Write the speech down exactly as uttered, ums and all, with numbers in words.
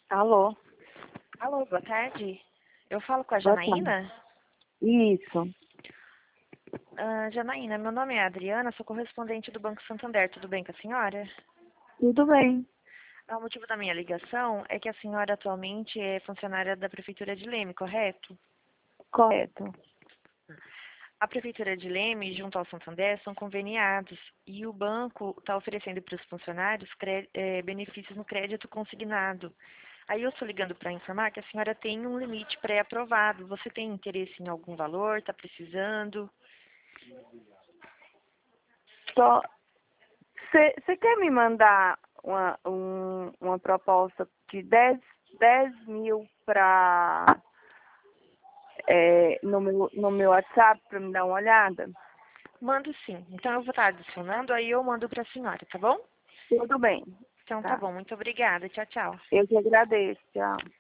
Alô, Alô, boa tarde. Eu falo com a boa tarde. Janaína? Isso, Ah, Janaína, meu nome é Adriana, sou correspondente do Banco Santander. Tudo bem com a senhora? tudo bem, Ah, o motivo da minha ligação é que a senhora atualmente é funcionária da Prefeitura de Leme, correto? correto. A Prefeitura de Leme, junto ao Santander, são conveniados e o banco está oferecendo para os funcionários cre- eh, benefícios no crédito consignado. Aí eu estou ligando para informar que a senhora tem um limite pré-aprovado. Você tem interesse em algum valor? Está precisando? Só, você quer me mandar uma, um, uma proposta de dez dez mil pra, é, no, meu, no meu WhatsApp para me dar uma olhada? Mando sim. Então eu vou estar adicionando, aí eu mando para a senhora, tá bom? Tudo bem, Então tá tá. bom, muito obrigada. Tchau, tchau. Eu que agradeço, tchau.